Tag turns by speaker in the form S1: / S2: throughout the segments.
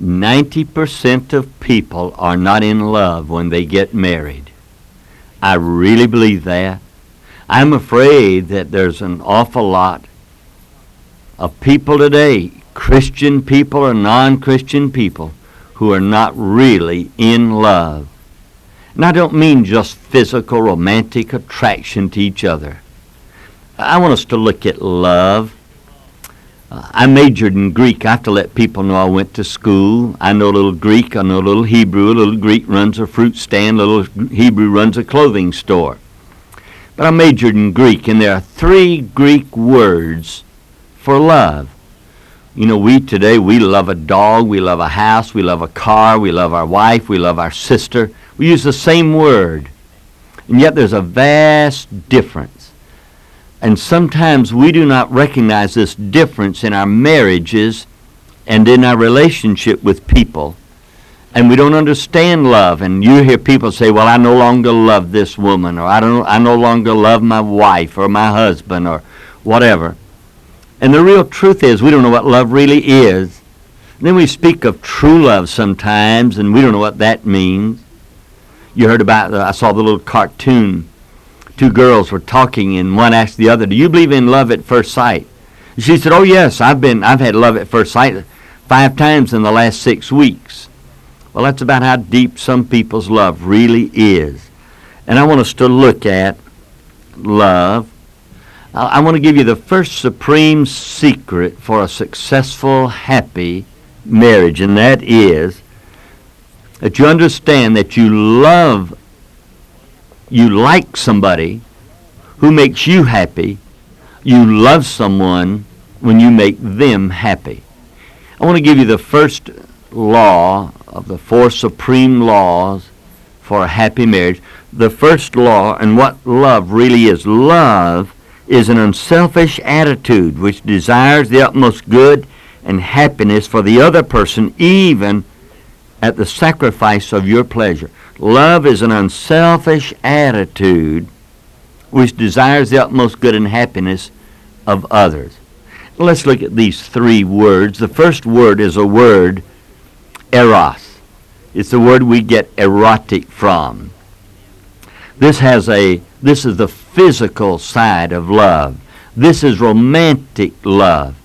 S1: 90% of people are not in love when they get married. I really believe that. I'm afraid that there's an awful lot of people today, Christian people or non-Christian people, who are not really in love. And I don't mean just physical, romantic attraction to each other. I want us to look at love. I majored in Greek. I have to let people know I went to school. I know a little Greek. I know a little Hebrew. A little Greek runs a fruit stand. A little Hebrew runs a clothing store. But I majored in Greek, and there are 3 Greek words for love. You know, we love a dog, we love a house, we love a car, we love our wife, we love our sister. We use the same word, and yet there's a vast difference. And sometimes we do not recognize this difference in our marriages and in our relationship with people, and we don't understand love. And you hear people say, well, I no longer love this woman, or I no longer love my wife or my husband or whatever. And the real truth is we don't know what love really is. And then we speak of true love sometimes, and we don't know what that means. You heard about, I saw the little cartoon. 2 girls were talking, and one asked the other, do you believe in love at first sight? And she said, oh yes, I've had love at first sight 5 times in the last 6 weeks. Well, that's about how deep some people's love really is. And I want us to look at love. I want to give you the first supreme secret for a successful, happy marriage, and that is that you understand that you like somebody who makes you happy. You love someone when you make them happy. I want to give you the first law of the 4 supreme laws for a happy marriage. The first law, and what love really is. Love is an unselfish attitude which desires the utmost good and happiness for the other person, even at the sacrifice of your pleasure. Love is an unselfish attitude which desires the utmost good and happiness of others. Let's look at these 3 words. The first word is a word, eros. It's the word we get erotic from. This is the physical side of love. This is romantic love.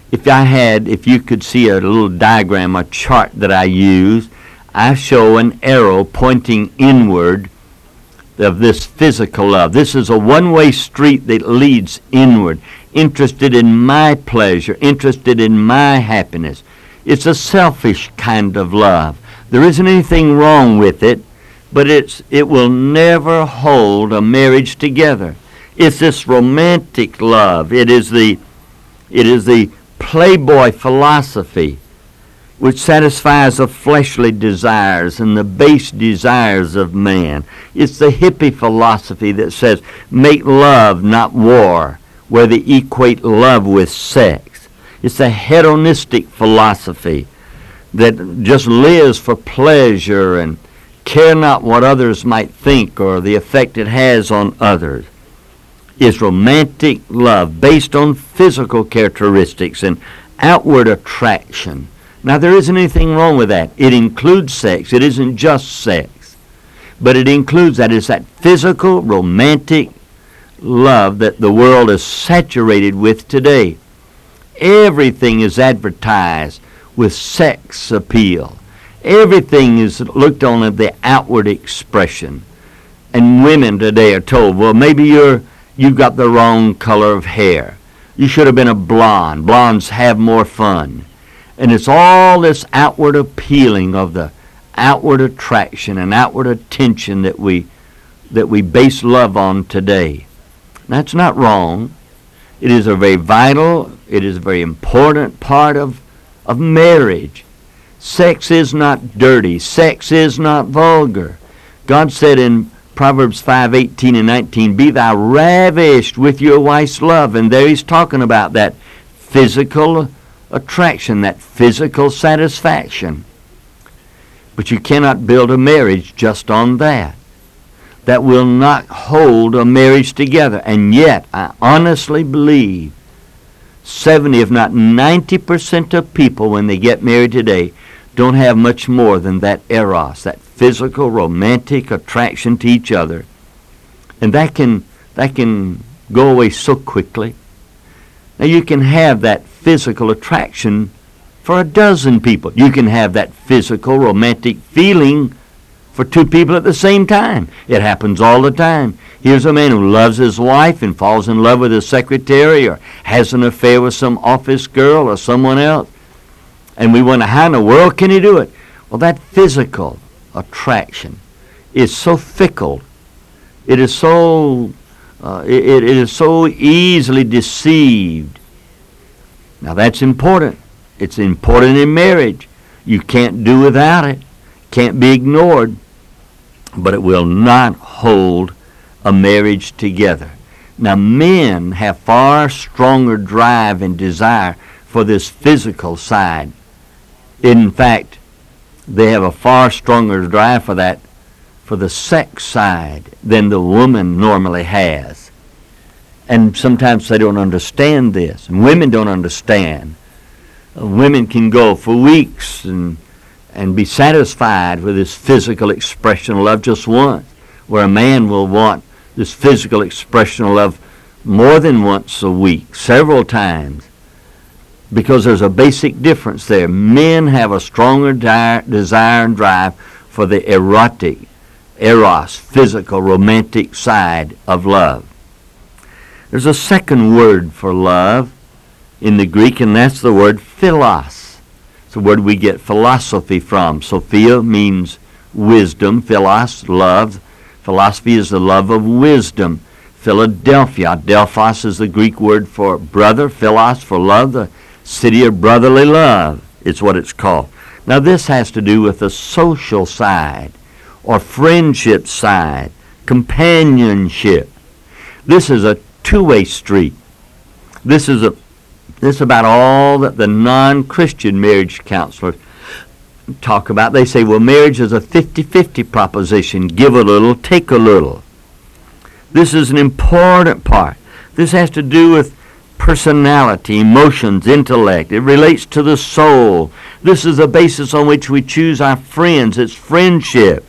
S1: If you could see a little diagram, a chart that I use, I show an arrow pointing inward of this physical love. This is a one-way street that leads inward, interested in my pleasure, interested in my happiness. It's a selfish kind of love. There isn't anything wrong with it, but it will never hold a marriage together. It's this romantic love. It is the playboy philosophy which satisfies the fleshly desires and the base desires of man. It's the hippie philosophy that says, make love, not war, where they equate love with sex. It's a hedonistic philosophy that just lives for pleasure and care not what others might think or the effect it has on others. It's romantic love based on physical characteristics and outward attraction. Now, there isn't anything wrong with that. It includes sex. It isn't just sex. But it includes that. It's that physical, romantic love that the world is saturated with today. Everything is advertised with sex appeal. Everything is looked on as the outward expression. And women today are told, well, maybe you've got the wrong color of hair. You should have been a blonde. Blondes have more fun. And it's all this outward appealing of the outward attraction and outward attention that we base love on today. That's not wrong. It is a very vital, it is a very important part of marriage. Sex is not dirty. Sex is not vulgar. God said in Proverbs 5:18 and 19, be thou ravished with your wife's love. And there he's talking about that physical attraction, that physical satisfaction. But you cannot build a marriage just on that. That will not hold a marriage together. And yet, I honestly believe 70, if not 90% of people, when they get married today, don't have much more than that eros, that physical, romantic attraction to each other. And that can go away so quickly. Now you can have that physical attraction for a dozen people. You can have that physical, romantic feeling for two people at the same time. It happens all the time. Here's a man who loves his wife and falls in love with his secretary or has an affair with some office girl or someone else. And we wonder, how in the world can he do it? Well, that physical attraction is so fickle. It is so easily deceived. Now that's important. It's important in marriage. You can't do without it. Can't be ignored. But it will not hold a marriage together. Now men have far stronger drive and desire for this physical side. In fact, they have a far stronger drive for that, for the sex side, than the woman normally has. And sometimes they don't understand this. And women don't understand. Women can go for weeks and be satisfied with this physical expression of love just once, where a man will want this physical expression of love more than once a week, several times, because there's a basic difference there. Men have a stronger desire and drive for the erotic, eros, physical, romantic side of love. There's a second word for love in the Greek, and that's the word philos. It's the word we get philosophy from. Sophia means wisdom. Philos, love. Philosophy is the love of wisdom. Philadelphia, Delphos is the Greek word for brother. Philos for love, the city of brotherly love. It's what it's called. Now this has to do with the social side or friendship side, companionship. This is a two-way street. This is about all that the non-Christian marriage counselors talk about. They say, well, marriage is a 50-50 proposition. Give a little, take a little. This is an important part. This has to do with personality, emotions, intellect. It relates to the soul. This is the basis on which we choose our friends. It's friendship.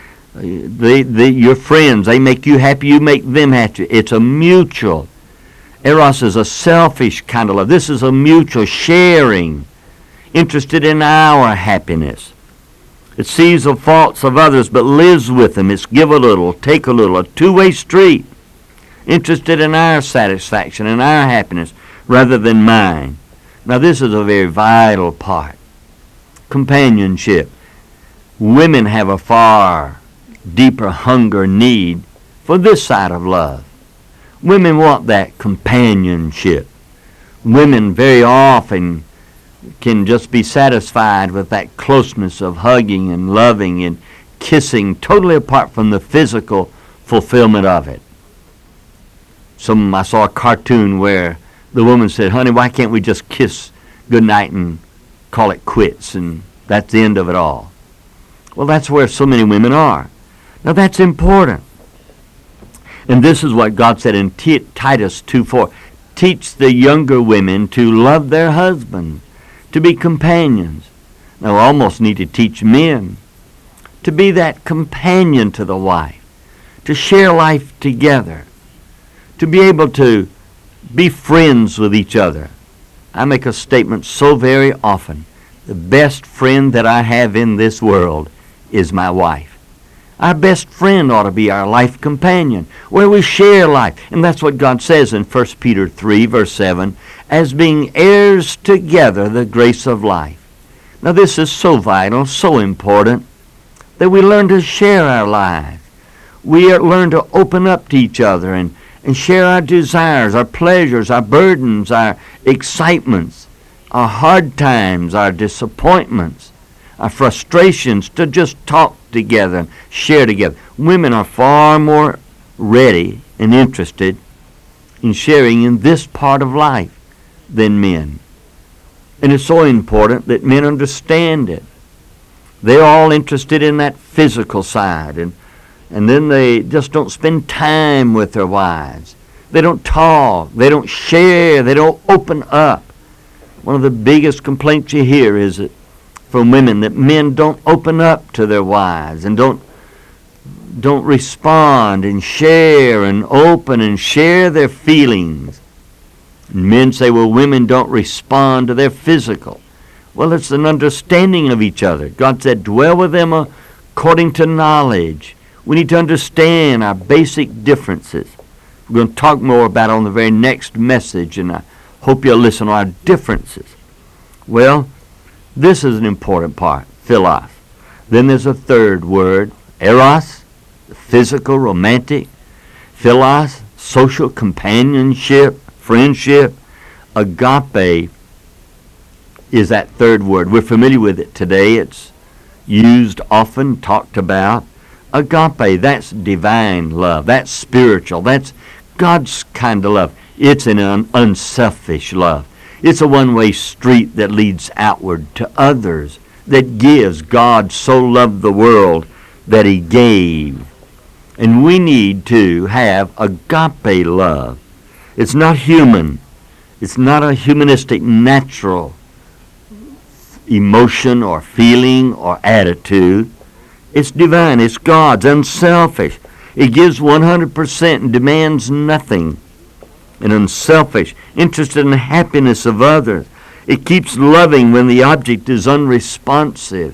S1: Your friends, they make you happy, you make them happy. It's a mutual. Eros is a selfish kind of love. This is a mutual sharing, interested in our happiness. It sees the faults of others but lives with them. It's give a little, take a little, a two-way street, interested in our satisfaction and our happiness rather than mine. Now this is a very vital part. Companionship. Women have a far deeper hunger need for this side of love. Women want that companionship. Women very often can just be satisfied with that closeness of hugging and loving and kissing, totally apart from the physical fulfillment of it. I saw a cartoon where the woman said, honey, why can't we just kiss goodnight and call it quits, and that's the end of it all. Well, that's where so many women are. Now that's important. And this is what God said in Titus 2:4. Teach the younger women to love their husbands, to be companions. Now we almost need to teach men to be that companion to the wife, to share life together, to be able to be friends with each other. I make a statement so very often. The best friend that I have in this world is my wife. Our best friend ought to be our life companion, where we share life. And that's what God says in 1 Peter 3, verse 7, as being heirs together the grace of life. Now this is so vital, so important, that we learn to share our lives. We learn to open up to each other and share our desires, our pleasures, our burdens, our excitements, our hard times, our disappointments, our frustrations, to just talk together and share together. Women are far more ready and interested in sharing in this part of life than men. And it's so important that men understand it. They're all interested in that physical side, and then they just don't spend time with their wives. They don't talk, they don't share, they don't open up. One of the biggest complaints you hear is that from women that men don't open up to their wives and don't respond and share and open and share their feelings. And men say, well, women don't respond to their physical. Well, it's an understanding of each other. God said, dwell with them according to knowledge. We need to understand our basic differences. We're going to talk more about it on the very next message, and I hope you'll listen to our differences. Well, this is an important part, philos. Then there's a third word, eros, physical, romantic. Philos, social companionship, friendship. Agape is that third word. We're familiar with it today. It's used often, talked about. Agape, that's divine love. That's spiritual. That's God's kind of love. It's an unselfish love. It's a one-way street that leads outward to others, that gives. God so loved the world that he gave. And we need to have agape love. It's not human. It's not a humanistic, natural emotion or feeling or attitude. It's divine. It's God's, unselfish. It gives 100% and demands nothing. And unselfish, interested in the happiness of others. It keeps loving when the object is unresponsive.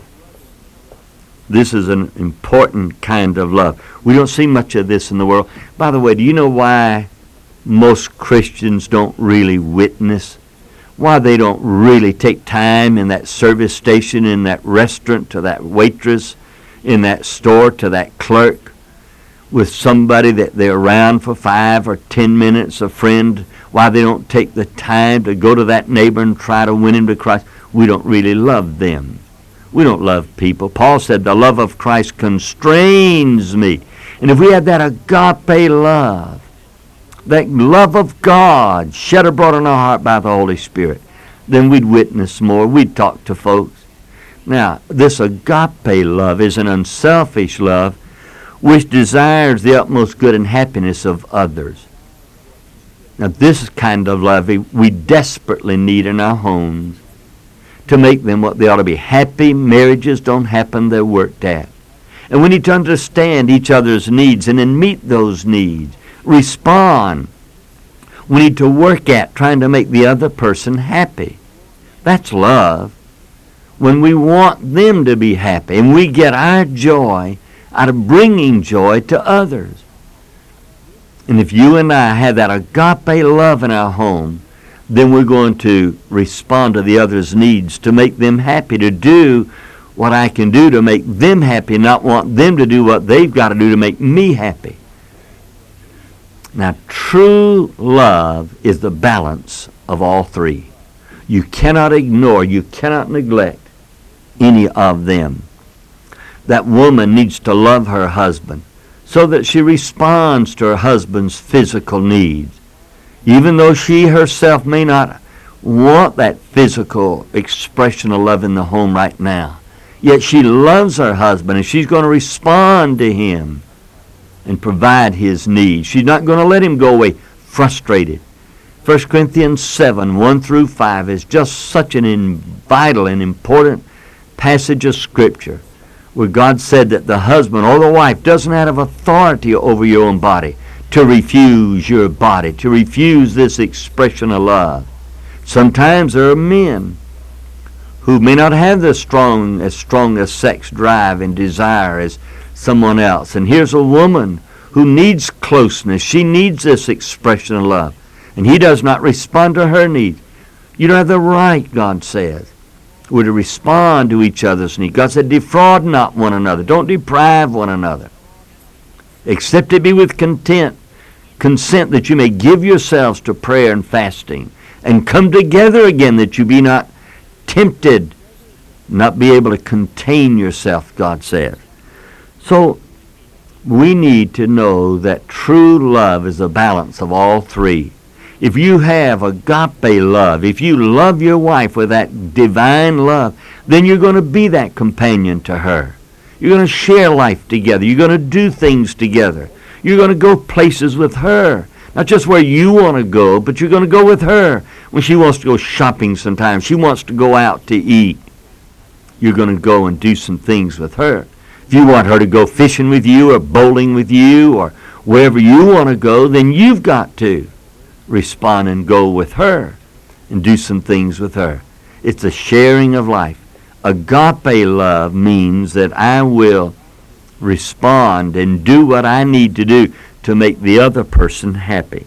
S1: This is an important kind of love. We don't see much of this in the world. By the way, do you know why most Christians don't really witness? Why they don't really take time in that service station, in that restaurant, to that waitress, in that store, to that clerk, with somebody that they're around for 5 or 10 minutes, a friend, why they don't take the time to go to that neighbor and try to win him to Christ? We don't really love them. We don't love people. Paul said, the love of Christ constrains me. And if we had that agape love, that love of God shed abroad in our heart by the Holy Spirit, then we'd witness more. We'd talk to folks. Now, this agape love is an unselfish love which desires the utmost good and happiness of others. Now, this kind of love we desperately need in our homes to make them what they ought to be. Happy marriages don't happen, they're worked at. And we need to understand each other's needs and then meet those needs. Respond. We need to work at trying to make the other person happy. That's love. When we want them to be happy and we get our joy out of bringing joy to others. And if you and I have that agape love in our home, then we're going to respond to the other's needs to make them happy, to do what I can do to make them happy, not want them to do what they've got to do to make me happy. Now, true love is the balance of all three. You cannot ignore, you cannot neglect any of them. That woman needs to love her husband so that she responds to her husband's physical needs. Even though she herself may not want that physical expression of love in the home right now, yet she loves her husband and she's going to respond to him and provide his needs. She's not going to let him go away frustrated. 1 Corinthians 7, 1 through 5 is just such an vital and important passage of Scripture where God said that the husband or the wife doesn't have authority over your own body to refuse your body, to refuse this expression of love. Sometimes there are men who may not have as strong a sex drive and desire as someone else. And here's a woman who needs closeness. She needs this expression of love. And he does not respond to her needs. You don't have the right, God says. We're to respond to each other's needs. God said, defraud not one another. Don't deprive one another. Except it be with consent that you may give yourselves to prayer and fasting, and come together again that you be not tempted, not be able to contain yourself, God says. So we need to know that true love is a balance of all three. If you have agape love, if you love your wife with that divine love, then you're going to be that companion to her. You're going to share life together. You're going to do things together. You're going to go places with her. Not just where you want to go, but you're going to go with her. When she wants to go shopping sometimes, she wants to go out to eat. you're going to go and do some things with her. If you want her to go fishing with you or bowling with you or wherever you want to go, then you've got to respond and go with her and do some things with her. It's a sharing of life. Agape love means that I will respond and do what I need to do to make the other person happy.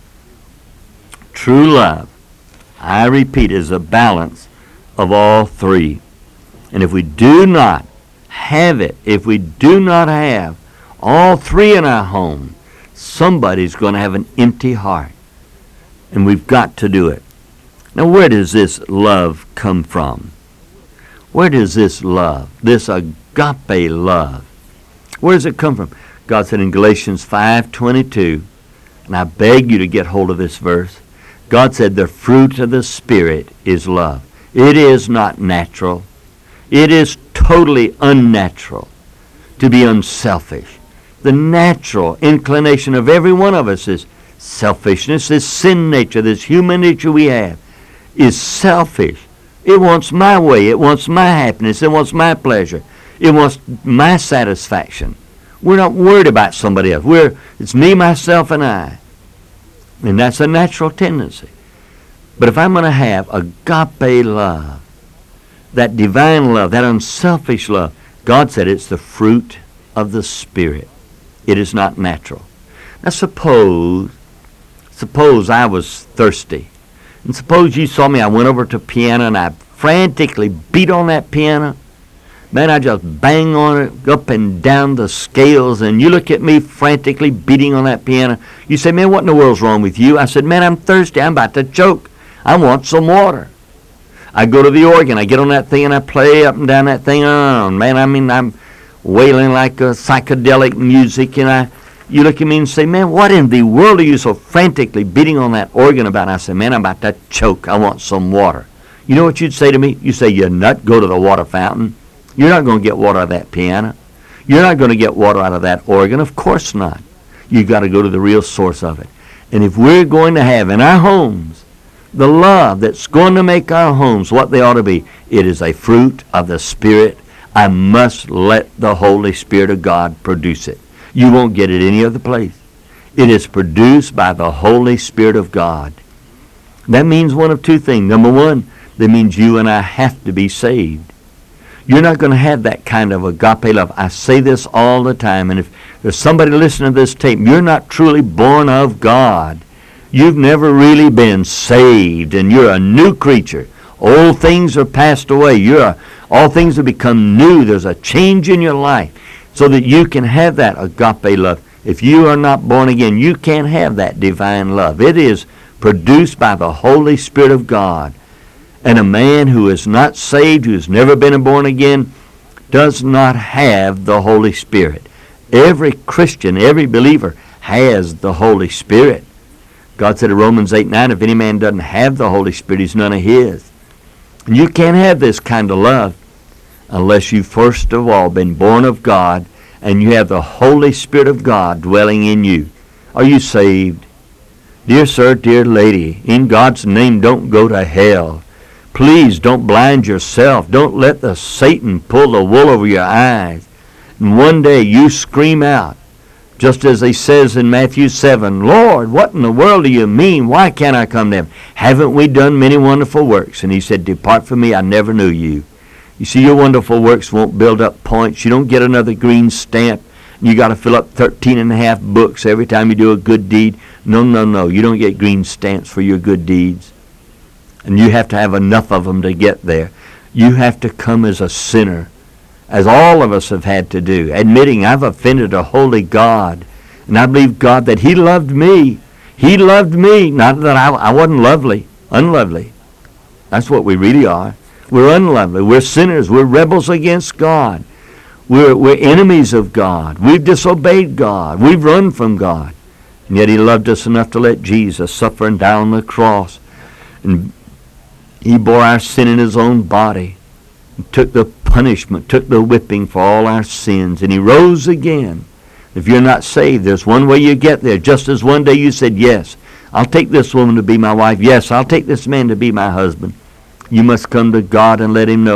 S1: True love, I repeat, is a balance of all three. And if we do not have it, if we do not have all three in our home, somebody's going to have an empty heart. And we've got to do it. Now, where does this love come from? Where does this love, this agape love, where does it come from? God said in Galatians 5:22, and I beg you to get hold of this verse, God said the fruit of the Spirit is love. It is not natural. It is totally unnatural to be unselfish. The natural inclination of every one of us is selfishness. This sin nature, this human nature we have, is selfish. It wants my way. It wants my happiness. It wants my pleasure. It wants my satisfaction. We're not worried about somebody else. It's me, myself, and I. And that's a natural tendency. But if I'm going to have agape love, that divine love, that unselfish love, God said it's the fruit of the Spirit. It is not natural. Now suppose I was thirsty. And suppose you saw me, I went over to a piano and I frantically beat on that piano. Man, I just bang on it up and down the scales, and you look at me frantically beating on that piano. You say, man, what in the world's wrong with you? I said, man, I'm thirsty. I'm about to choke. I want some water. I go to the organ. I get on that thing and I play up and down that thing. Oh, man, I'm wailing like a psychedelic music, and you look at me and say, man, what in the world are you so frantically beating on that organ about? And I say, man, I'm about to choke. I want some water. You know what you'd say to me? You say, you nut, go to the water fountain. You're not going to get water out of that piano. You're not going to get water out of that organ. Of course not. You've got to go to the real source of it. And if we're going to have in our homes the love that's going to make our homes what they ought to be, it is a fruit of the Spirit. I must let the Holy Spirit of God produce it. You won't get it any other place. It is produced by the Holy Spirit of God. That means one of two things. Number one, that means you and I have to be saved. You're not going to have that kind of agape love. I say this all the time, and if there's somebody listening to this tape, you're not truly born of God. You've never really been saved, and you're a new creature. Old things are passed away. All things have become new. There's a change in your life so that you can have that agape love. If you are not born again, you can't have that divine love. It is produced by the Holy Spirit of God. And a man who is not saved, who has never been born again, does not have the Holy Spirit. Every Christian, every believer has the Holy Spirit. God said in Romans 8:9, if any man doesn't have the Holy Spirit, he's none of his. And you can't have this kind of love unless you've first of all been born of God and you have the Holy Spirit of God dwelling in you. Are you saved? Dear sir, dear lady, in God's name, don't go to hell. Please don't blind yourself. Don't let the Satan pull the wool over your eyes. And one day you scream out, just as he says in Matthew 7, Lord, what in the world do you mean? Why can't I come to him? Haven't we done many wonderful works? And he said, depart from me, I never knew you. You see, your wonderful works won't build up points. You don't get another green stamp. You got to fill up 13 and a half books every time you do a good deed. No. You don't get green stamps for your good deeds. And you have to have enough of them to get there. You have to come as a sinner, as all of us have had to do, admitting I've offended a holy God. And I believe God that he loved me. He loved me, not that I wasn't lovely, unlovely. That's what we really are. We're unlovely. We're sinners. We're rebels against God. We're enemies of God. We've disobeyed God. We've run from God. And yet he loved us enough to let Jesus suffer and die on the cross. And he bore our sin in his own body, took the punishment, took the whipping for all our sins, and he rose again. If you're not saved, there's one way you get there. Just as one day you said, yes, I'll take this woman to be my wife. Yes, I'll take this man to be my husband. You must come to God and let him know,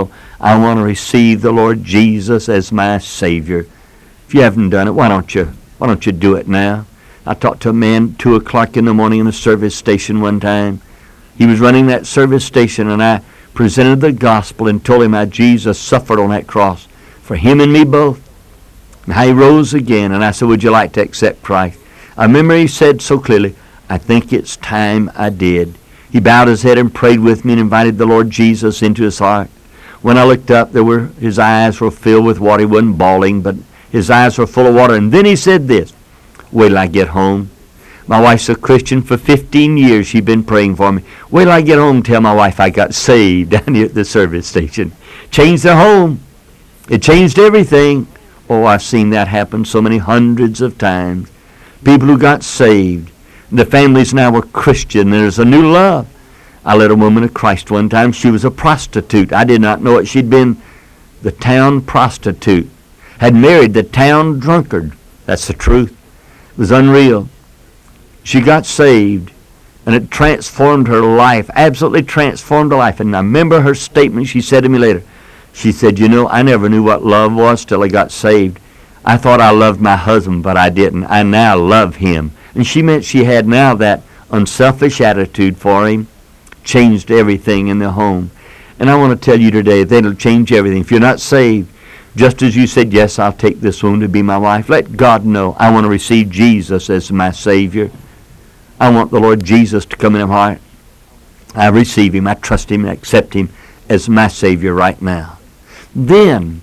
S1: I want to receive the Lord Jesus as my Savior. If you haven't done it, why don't you do it now? I talked to a man 2 o'clock in the morning in a service station one time. He was running that service station, and I presented the gospel and told him how Jesus suffered on that cross for him and me both, and how he rose again. And I said, would you like to accept Christ? I remember he said so clearly, I think it's time I did. He bowed his head and prayed with me and invited the Lord Jesus into his heart. When I looked up, his eyes were filled with water. He wasn't bawling, but his eyes were full of water. And then he said this, wait till I get home. My wife's a Christian for 15 years. She's been praying for me. Wait till I get home and tell my wife I got saved down here at the service station. Changed their home. It changed everything. Oh, I've seen that happen so many hundreds of times. People who got saved. The families now were Christian. There's a new love. I led a woman to Christ one time. She was a prostitute. I did not know it. She'd been the town prostitute. Had married the town drunkard. That's the truth. It was unreal. She got saved, and it transformed her life, absolutely transformed her life. And I remember her statement. She said to me later, she said, you know, I never knew what love was till I got saved. I thought I loved my husband, but I didn't. I now love him. And she meant she had now that unselfish attitude for him. Changed everything in the home. And I want to tell you today, that'll change everything. If you're not saved, just as you said, yes, I'll take this woman to be my wife, let God know I want to receive Jesus as my Savior. I want the Lord Jesus to come in my heart. I receive him, I trust him, and accept him as my Savior right now. Then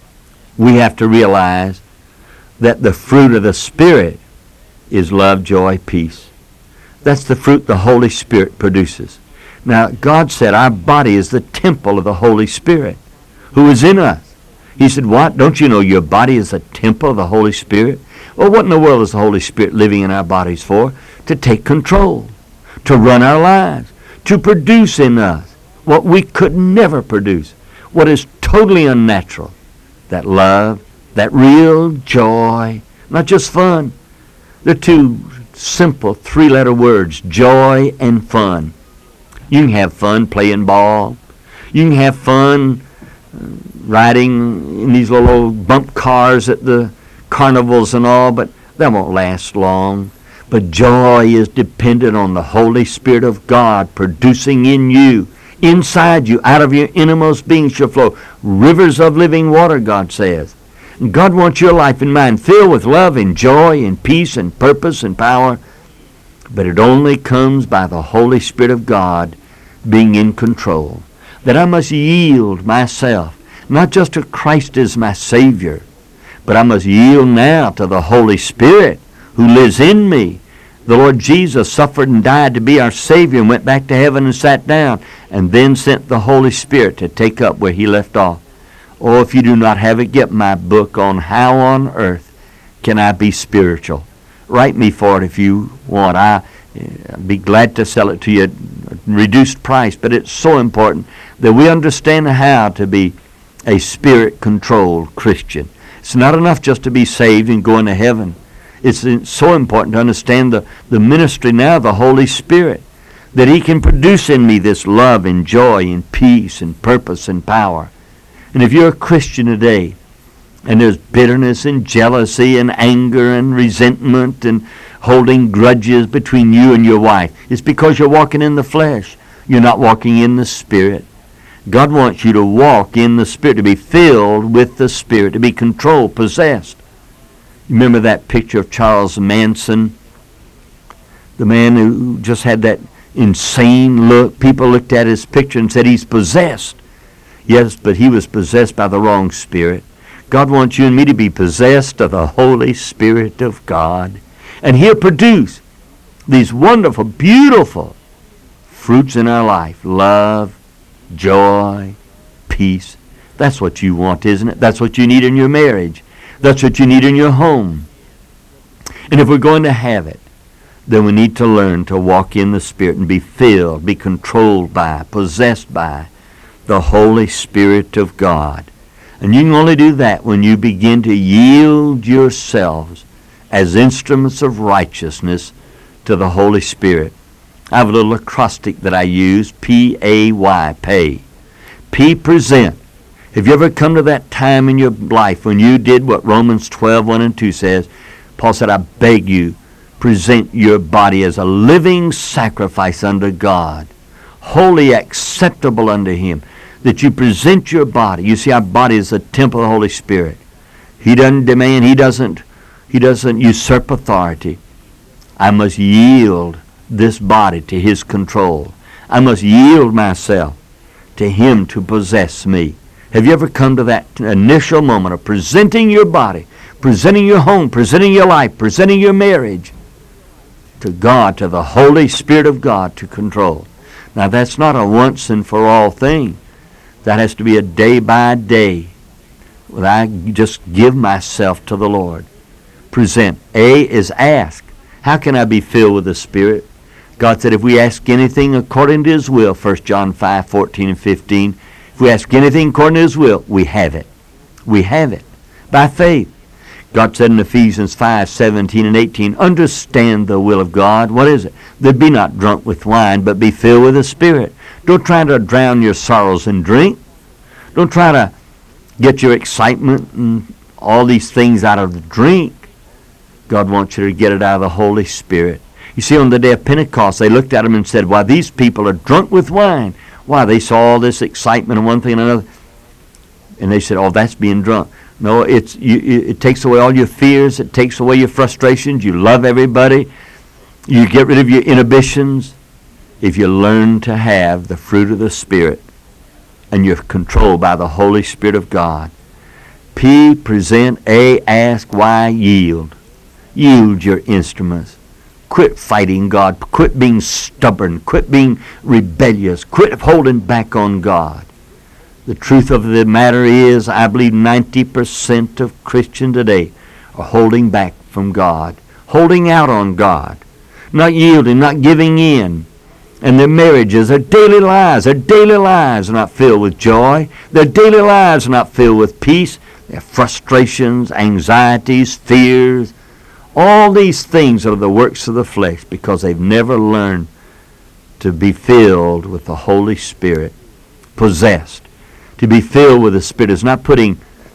S1: we have to realize that the fruit of the Spirit is love, joy, peace. That's the fruit the Holy Spirit produces. Now, God said our body is the temple of the Holy Spirit who is in us. He said, what? Don't you know your body is a temple of the Holy Spirit? Well, what in the world is the Holy Spirit living in our bodies for? To take control, to run our lives, to produce in us what we could never produce, what is totally unnatural. That love, that real joy, not just fun. They're two simple 3-letter words, joy and fun. You can have fun playing ball. You can have fun riding in these little old bump cars at the carnivals and all, but that won't last long. But joy is dependent on the Holy Spirit of God producing in you, inside you, out of your innermost being shall flow rivers of living water, God says. And God wants your life and mine filled with love and joy and peace and purpose and power. But it only comes by the Holy Spirit of God being in control. That I must yield myself, not just to Christ as my Savior, but I must yield now to the Holy Spirit who lives in me. The Lord Jesus suffered and died to be our Savior and went back to heaven and sat down and then sent the Holy Spirit to take up where he left off. Oh, if you do not have it, get my book on How on Earth Can I Be Spiritual. Write me for it if you want. I'd be glad to sell it to you at a reduced price, but it's so important that we understand how to be a Spirit-controlled Christian. It's not enough just to be saved and go into heaven. It's so important to understand the ministry now of the Holy Spirit, that he can produce in me this love and joy and peace and purpose and power. And if you're a Christian today, and there's bitterness and jealousy and anger and resentment and holding grudges between you and your wife, it's because you're walking in the flesh. You're not walking in the Spirit. God wants you to walk in the Spirit, to be filled with the Spirit, to be controlled, possessed. Remember that picture of Charles Manson, the man who just had that insane look? People looked at his picture and said he's possessed. Yes, but he was possessed by the wrong spirit. God wants you and me to be possessed of the Holy Spirit of God. And he'll produce these wonderful, beautiful fruits in our life. Love, joy, peace. That's what you want, isn't it? That's what you need in your marriage. That's what you need in your home. And if we're going to have it, then we need to learn to walk in the Spirit and be filled, be controlled by, possessed by the Holy Spirit of God. And you can only do that when you begin to yield yourselves as instruments of righteousness to the Holy Spirit. I have a little acrostic that I use, P-A-Y, pay. P, present. Have you ever come to that time in your life when you did what Romans 12:1-2 says? Paul said, I beg you, present your body as a living sacrifice unto God, wholly acceptable unto Him. That you present your body. You see, our body is a temple of the Holy Spirit. He doesn't demand, He doesn't usurp authority. I must yield this body to His control. I must yield myself to Him to possess me. Have you ever come to that initial moment of presenting your body, presenting your home, presenting your life, presenting your marriage to God, to the Holy Spirit of God to control? Now that's not a once and for all thing. That has to be a day by day. When I just give myself to the Lord. Present. A is ask. How can I be filled with the Spirit? God said if we ask anything according to His will, 1 John 5:14-15, if we ask anything according to His will, we have it. We have it. By faith. God said in Ephesians 5:17-18, understand the will of God. What is it? That be not drunk with wine, but be filled with the Spirit. Don't try to drown your sorrows in drink. Don't try to get your excitement and all these things out of the drink. God wants you to get it out of the Holy Spirit. You see, on the day of Pentecost, they looked at Him and said, why, these people are drunk with wine. Why, they saw all this excitement and one thing and another. And they said, oh, that's being drunk. No, it takes away all your fears. It takes away your frustrations. You love everybody. You get rid of your inhibitions. If you learn to have the fruit of the Spirit and you're controlled by the Holy Spirit of God. P, present. A, ask. Y, yield. Yield your instruments. Quit fighting God. Quit being stubborn. Quit being rebellious. Quit holding back on God. The truth of the matter is, I believe 90% of Christians today are holding back from God, holding out on God, not yielding, not giving in. And their marriages, their daily lives are not filled with joy. Their daily lives are not filled with peace. They have frustrations, anxieties, fears. All these things are the works of the flesh because they've never learned to be filled with the Holy Spirit, possessed. To be filled with the Spirit is not putting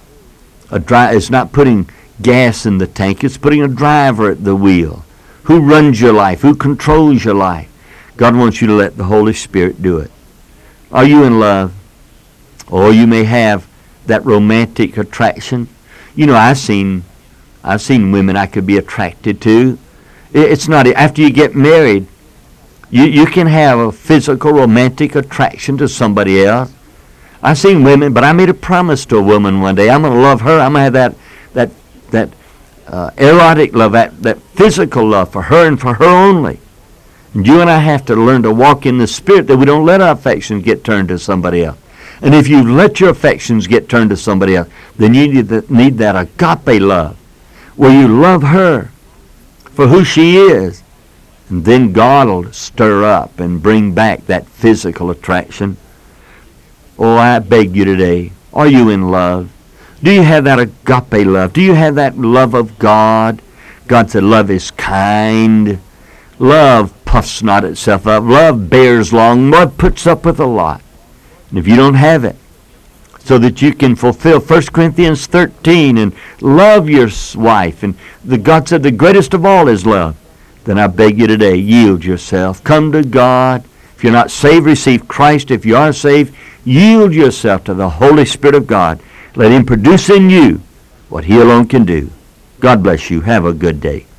S1: gas in the tank. It's putting a driver at the wheel. Who runs your life? Who controls your life? God wants you to let the Holy Spirit do it. Are you in love? Or you may have that romantic attraction. You know, I've seen women I could be attracted to. It's not after you get married. You can have a physical romantic attraction to somebody else. I've seen women, but I made a promise to a woman one day. I'm going to love her. I'm going to have that erotic love, that physical love for her and for her only. And you and I have to learn to walk in the Spirit that we don't let our affections get turned to somebody else. And if you let your affections get turned to somebody else, then you need that agape love, where you love her for who she is. And then God will stir up and bring back that physical attraction. Oh, I beg you today, are you in love? Do you have that agape love? Do you have that love of God? God said love is kind. Love puffs not itself up. Love bears long. Love puts up with a lot. And if you don't have it, so that you can fulfill 1 Corinthians 13 and love your wife, and God said the greatest of all is love, then I beg you today, yield yourself. Come to God. If you're not saved, receive Christ. If you are saved, yield yourself to the Holy Spirit of God. Let Him produce in you what He alone can do. God bless you. Have a good day.